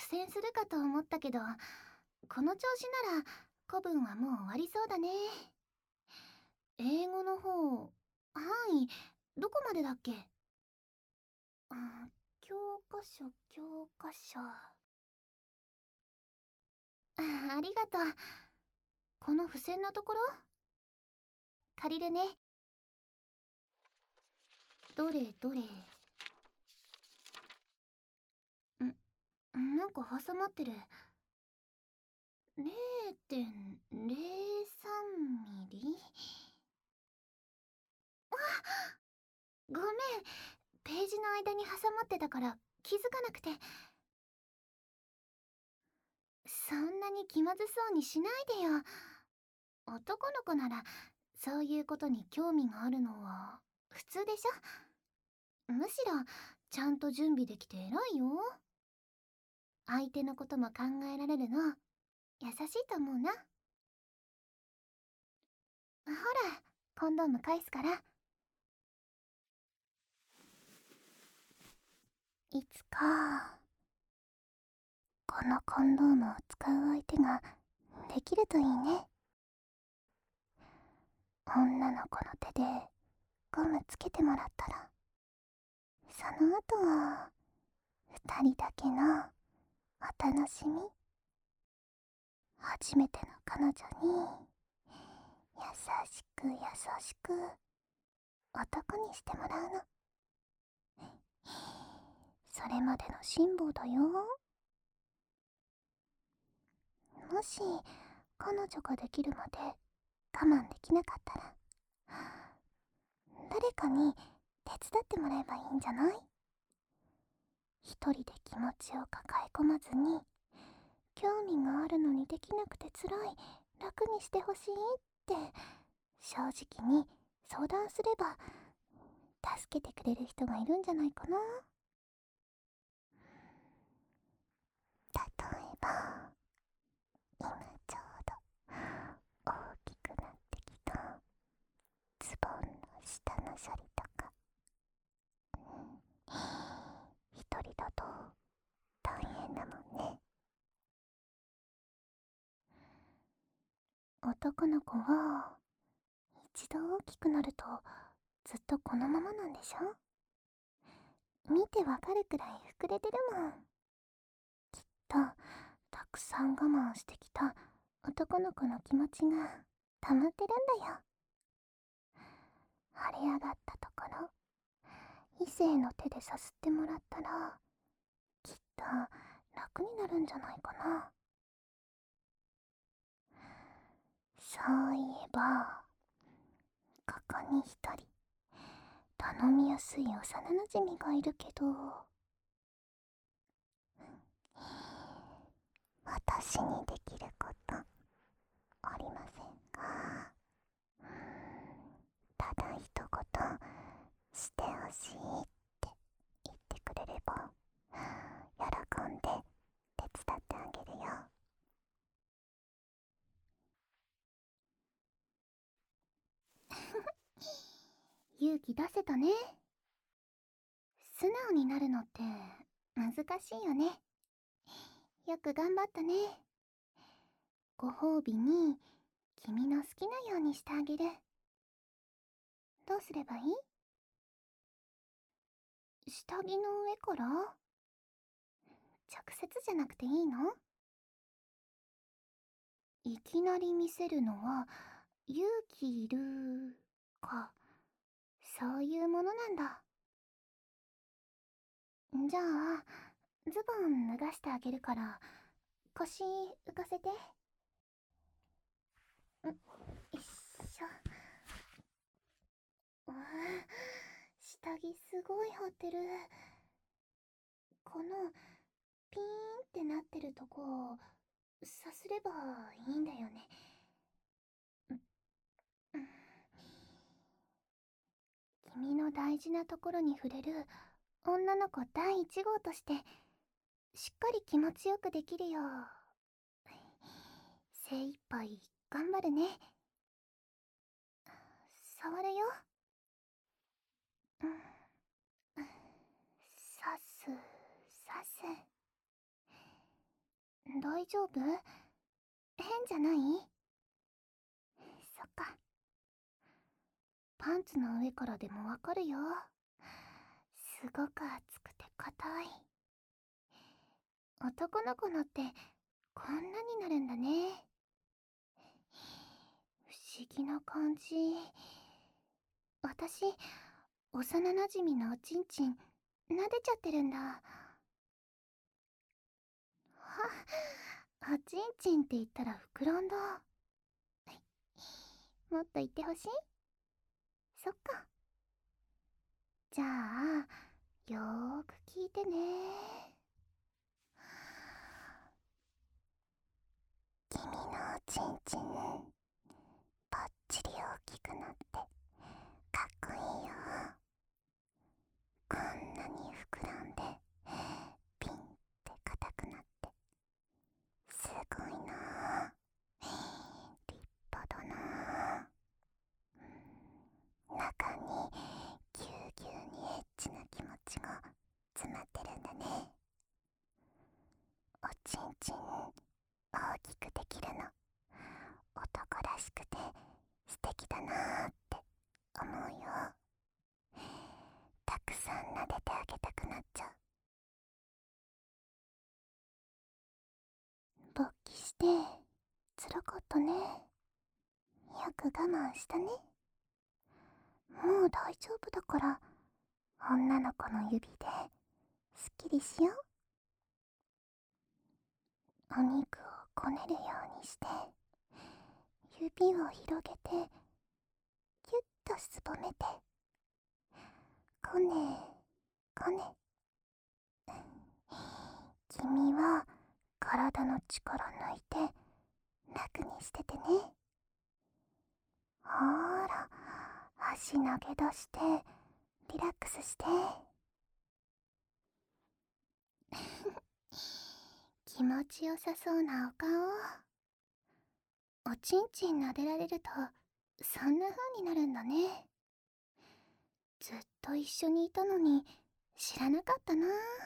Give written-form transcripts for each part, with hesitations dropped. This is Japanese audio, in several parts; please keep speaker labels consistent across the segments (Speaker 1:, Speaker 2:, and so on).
Speaker 1: 戦するかと思ったけど、この調子なら古文はもう終わりそうだね。英語の方、範囲どこまでだっけ？教科書、教科書。ありがとう。この付箋のところ借りるね。どれどれ。なんか挟まってる。0.03ミリ。ごめん、ページの間に挟まってたから気づかなくて。そんなに気まずそうにしないでよ。男の子ならそういうことに興味があるのは普通でしょ。むしろちゃんと準備できて偉いよ。相手のことも考えられるの優しいと思うな。ほら、コンドーム返すから。いつかこのコンドームを使う相手ができるといいね。女の子の手でゴムつけてもらったら、その後は二人だけのお楽しみ。初めての彼女に優しく優しく男にしてもらうの。それまでの辛抱だよ。もし彼女ができるまで我慢できなかったら、誰かに手伝ってもらえばいいんじゃない？一人で気持ちを抱え込まずに、興味があるのにできなくて辛い、楽にしてほしいって正直に相談すれば助けてくれる人がいるんじゃないかな。例えば今ちょうど大きくなってきたズボンの下の処理とか。一人だと大変だもんね。男の子は一度大きくなるとずっとこのままなんでしょ？見てわかるくらい膨れてるもん。きっとたくさん我慢してきた男の子の気持ちが溜まってるんだよ。腫れ上がったところ、異性の手でさすってもらったらきっと楽になるんじゃないかな。そういえばここに一人頼みやすい幼なじみがいるけど、私にできることありませんか？ただ一言してほしいって言ってくれれば喜んで手伝ってあげるよ。勇気出せたね。素直になるのって難しいよね。よく頑張ったね。ご褒美に君の好きなようにしてあげる。どうすればいい？下着の上から？直接じゃなくていいの？いきなり見せるのは勇気いるか、そういうものなんだ。じゃあズボン脱がしてあげるから腰浮かせて。よいしょ。下着すごい張ってる。このピーンってなってるとこをさすればいいんだよね。君の大事なところに触れる女の子第一号としてしっかり気持ちよくできるよう精一杯頑張るね。触るよ。刺す刺す。 大丈夫？変じゃない？そっか。パンツの上からでもわかるよ。すごく厚くて硬い。男の子のってこんなになるんだね。不思議な感じ。私、幼なじみのおちんちん撫でちゃってるんだ。おちんちんって言ったら膨らんだ。もっと言ってほしい？そっか。じゃあ、よーく聞いてね。君のおちんちん、ぱっちり大きくなってかっこいいよ。こんなに膨らんでピンって硬くなってすごいな。立派だな。中にぎゅうぎゅうにエッチな気持ちが詰まってるんだね。おちんちん大きくできるの男らしくて素敵だなーって思うよ。たくさん撫でてあげたくなっちゃう。勃起してつらかったね。よく我慢したね。もう大丈夫だから女の子の指ですっきりしよう。お肉をこねるようにして指を広げてキュッとすぼめてこねこね。君は体の力抜いて楽にしててね。ほーら、足投げ出してリラックスして。気持ちよさそうなお顔。おちんちん撫でられるとそんな風になるんだね。ずっと一緒にいたのに知らなかったな。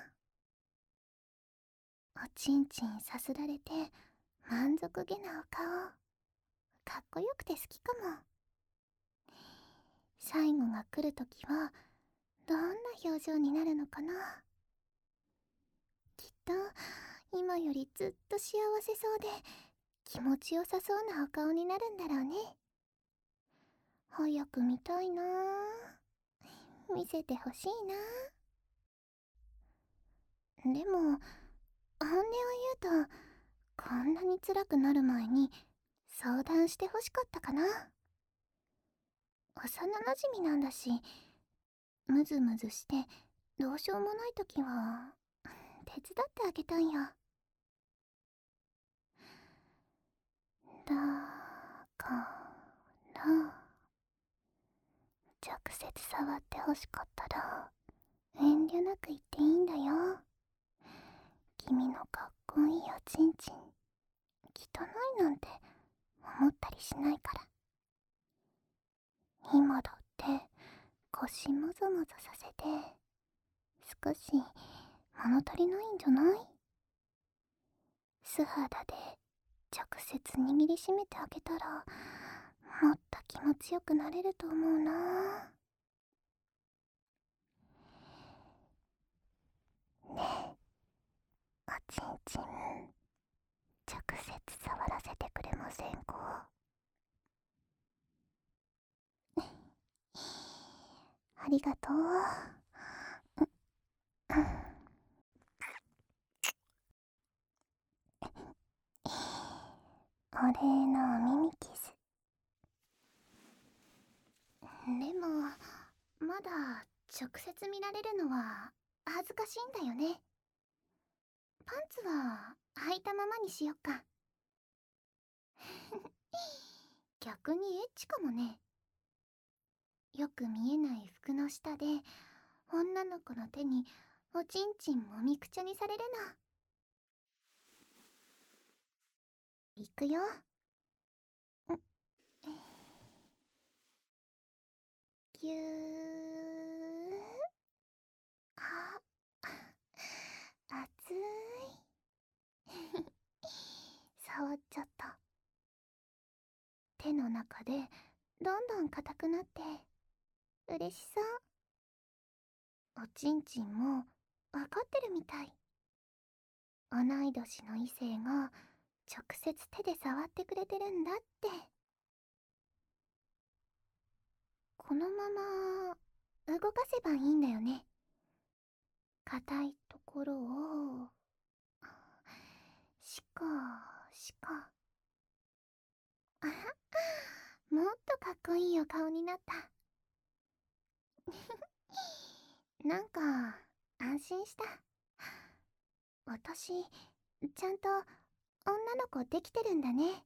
Speaker 1: おちんちんさすられて満足げなお顔、かっこよくて好きかも。最後が来るときはどんな表情になるのかな。きっと今よりずっと幸せそうで気持ちよさそうなお顔になるんだろうね。早く見たいな。見せてほしいな。でも本音を言うとこんなに辛くなる前に相談してほしかったかな。幼なじみなんだし、ムズムズしてどうしようもないときは手伝ってあげたんよ。だから直接触ってほしかったら遠慮なく言っていいんだよ。君のかっこいいおちんちん汚いなんて思ったりしないから。今だって腰もぞもぞさせて少し物足りないんじゃない？素肌で直接握りしめてあげたらもっと気持ちよくなれると思うな。ねえ、おちんちん直接触らせてくれませんか？ありがとう。お礼のお耳キス。でもまだ直接見られるのは恥ずかしいんだよね。パンツは履いたままにしよっか。逆にエッチかもね。よく見えない服の下で女の子の手におちんちんもみくちゃにされるの。いくよ。ぎゅー。あ、熱い。 手の中でどんどん硬くなって嬉しそう。おちんちんもわかってるみたい。同い年の異性が直接手で触ってくれてるんだって。このまま動かせばいいんだよね。硬いところをしかしか。あは、もっとかっこいいお顔になった。なんか安心した。私ちゃんと女の子できてるんだね。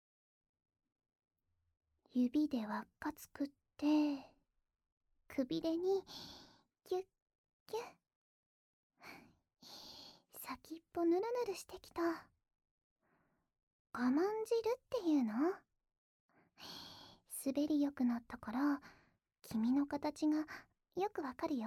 Speaker 1: 指で輪っか作ってくびれにギュッギュッ、先っぽぬるぬるしてきた。我慢汁っていうの？滑りよくなったから君の形がよくわかるよ。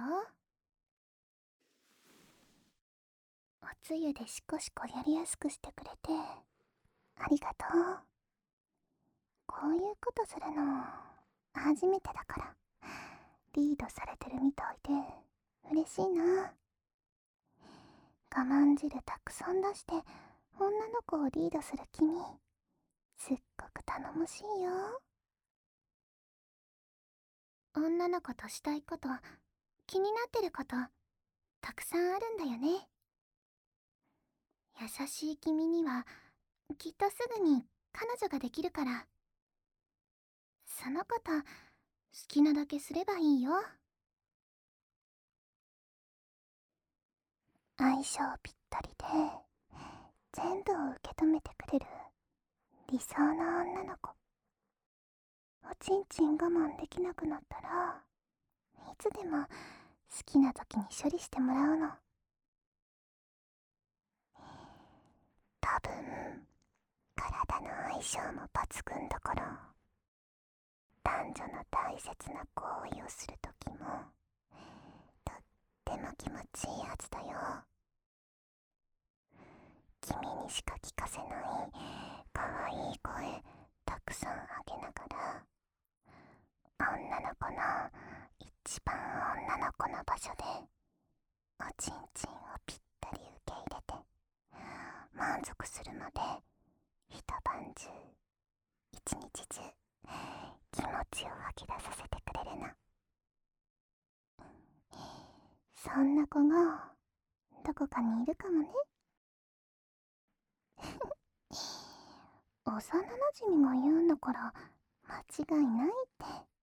Speaker 1: おつゆでシコシコやりやすくしてくれてありがとう。こういうことするの初めてだからリードされてるみたいで嬉しいな。我慢汁たくさん出して女の子をリードする君、すっごく頼もしいよ。女の子としたいこと、気になってることたくさんあるんだよね。優しい君にはきっとすぐに彼女ができるから、そのこと好きなだけすればいいよ。相性ぴったりで全部を受け止めてくれる理想の女の子。おちんちん我慢できなくなったらいつでも好きな時に処理してもらうの。多分体の相性も抜群だから男女の大切な行為をする時もとっても気持ちいいはずだよ。君にしか聞かせない可愛い声たくさんあげながら、女の子の一番女の子の場所でおちんちんをぴったり受け入れて満足するまで一晩中一日中気持ちを吐き出させてくれるの。そんな子がどこかにいるかもね。幼なじみが言うんだから間違いないって。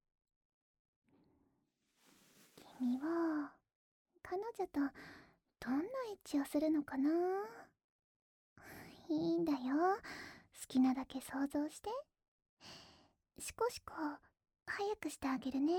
Speaker 1: 君は彼女とどんなエッチをするのかな？いいんだよ、好きなだけ想像して。シコシコ早くしてあげるね。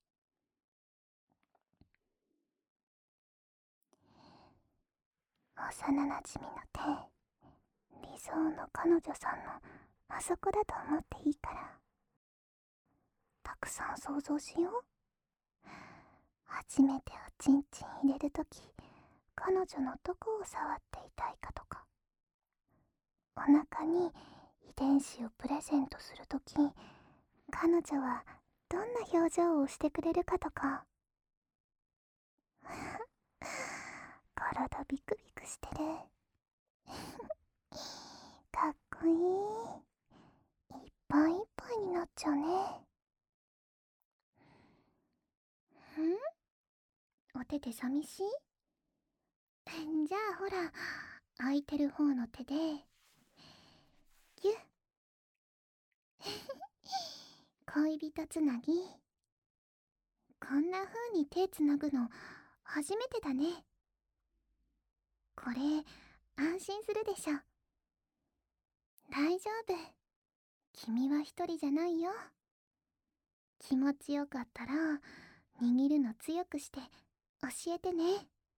Speaker 1: 幼なじみの手、理想の彼女さんのあそこだと思っていいからたくさん想像しよう。初めておちんちん入れるとき彼女のどこを触っていたいかとか、お腹に遺伝子をプレゼントするとき彼女はどんな表情をしてくれるかとか。体ビクビクしてる。かっこいい。いっぱいいっぱいになっちゃうね。お手で寂しい？じゃあほら、空いてる方の手でギュッ。恋人つなぎ、こんな風に手つなぐの初めてだね。これ安心するでしょ。大丈夫、君は一人じゃないよ。気持ちよかったら握るの強くして教えてね。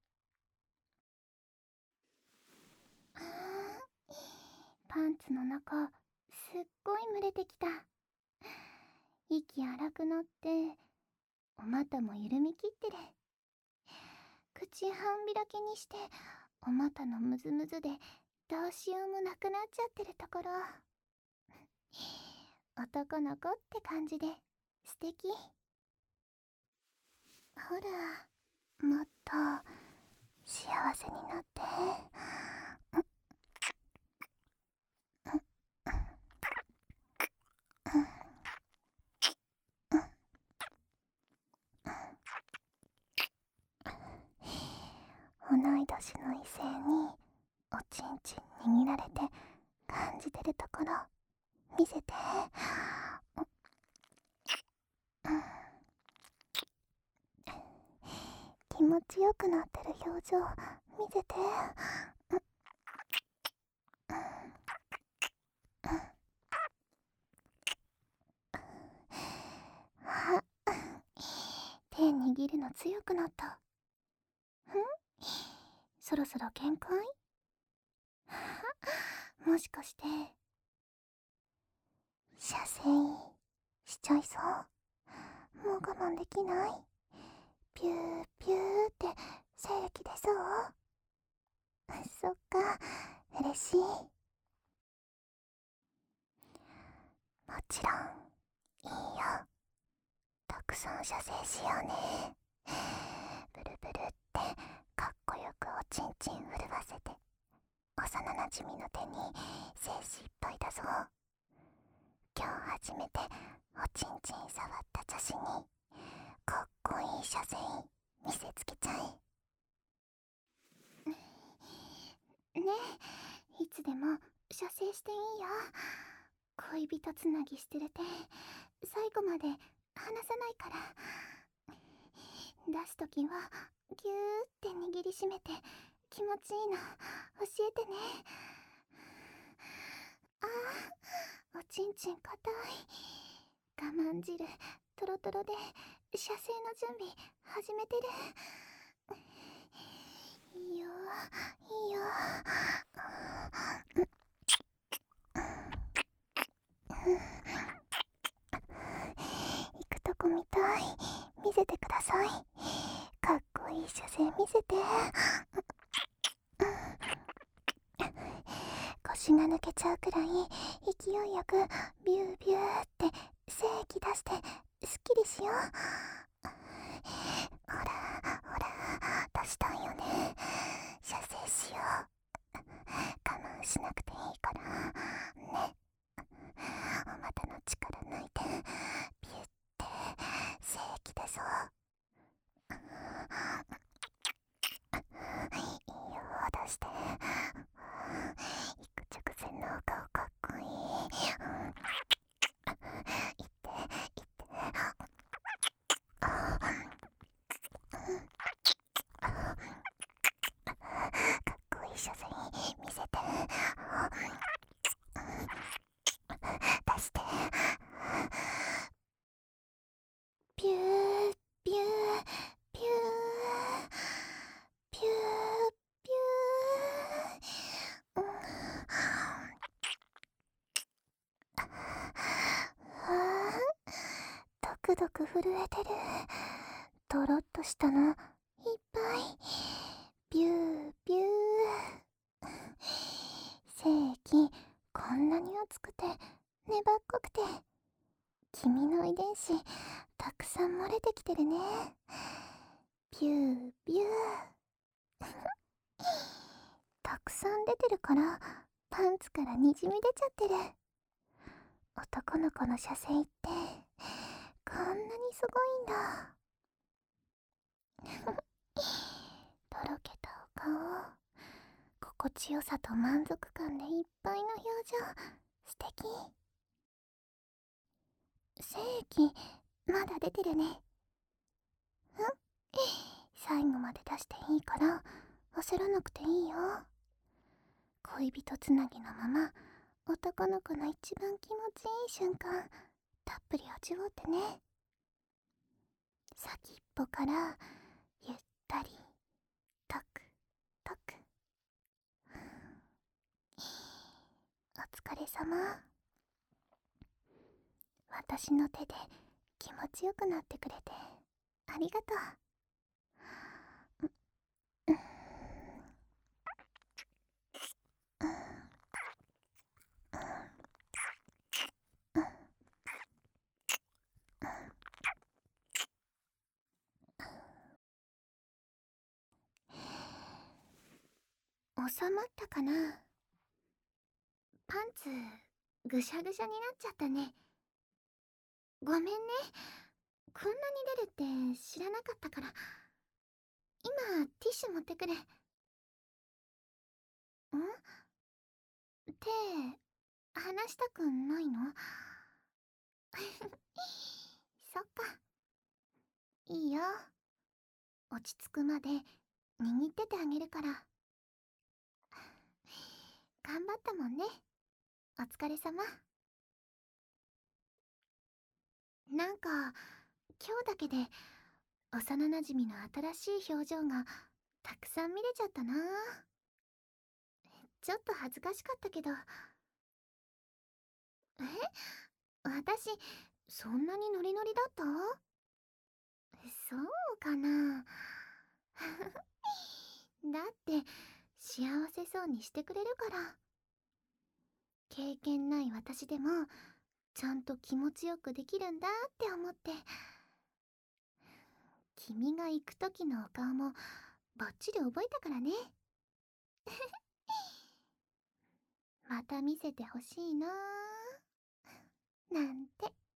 Speaker 1: パンツの中すっごい蒸れてきた。息荒くなってお股も緩みきってる。口半開きにしてお股のムズムズでどうしようもなくなっちゃってるところ。 男の子って感じで素敵。ほら、もっと幸せになって。同い年の異性におちんちん握られて感じてるところ見せて。気持ちよくなってる表情見せて。あ、手握るの強くなった。そろそろ限界？もしかして射精しちゃいそう？もう我慢できない？ピューピューって精液出そう？そっか、嬉しい。もちろんいいよ。たくさん射精しようね。ブルブルってかっこよくおちんちん震わせて、幼なじみの手に精子いっぱいだぞ。今日初めておちんちん触った女子にかっこいい射精見せつけちゃえ。ねえ、いつでも射精していいよ。恋人つなぎしてる手最後まで離さないから。出すときはぎゅーって握りしめて気持ちいいの教えてね。おちんちんかたい。我慢汁トロトロで射精の準備始めてる。いいよいいよ。行くとこ見たい。見せてください。かっこいい射精見せて。腰が抜けちゃうくらい勢いよくビュービューって精液出してすっきりしよう。ほらほら、出したいよね。射精しよう。我慢しなくていいからね。お股の力抜いてビューって精液出そう。いいよ、出して。行く直前のお顔かっこいい。行って行って。かっこいい射精見せて。出して。ピューピューピューピューピュー。ドクドク震えてる。とろっとしたのいっぱい。ビュービュー。精液こんなに熱くて粘っこくて、君の遺伝子たくさん漏れてきてるね。ビュービュー。たくさん出てるからパンツからにじみ出ちゃってる。男の子の射精ってこんなにすごいんだ。とろけたお顔、心地よさと満足感でいっぱいの表情、素敵。精液まだ出てるね。最後まで出していいから焦らなくていいよ。恋人つなぎのまま男の子の一番気持ちいい瞬間たっぷり味わってね。先っぽからゆったりトクトク。お疲れ様。私の手で気持ちよくなってくれてありがとう。 収まったかな。パンツぐしゃぐしゃになっちゃったね。ごめんね。こんなに出るって知らなかったから。今ティッシュ持ってくる。手離したくないの？そっか、いいよ。落ち着くまで握っててあげるから。頑張ったもんね。お疲れ様。なんか今日だけで幼なじみの新しい表情がたくさん見れちゃったな。ちょっと恥ずかしかったけど。私そんなにノリノリだった？そうかな。だって幸せそうにしてくれるから。経験ない私でもちゃんと気持ちよくできるんだって思って。君が行く時のお顔もバッチリ覚えたからね。また見せてほしいなーなんて。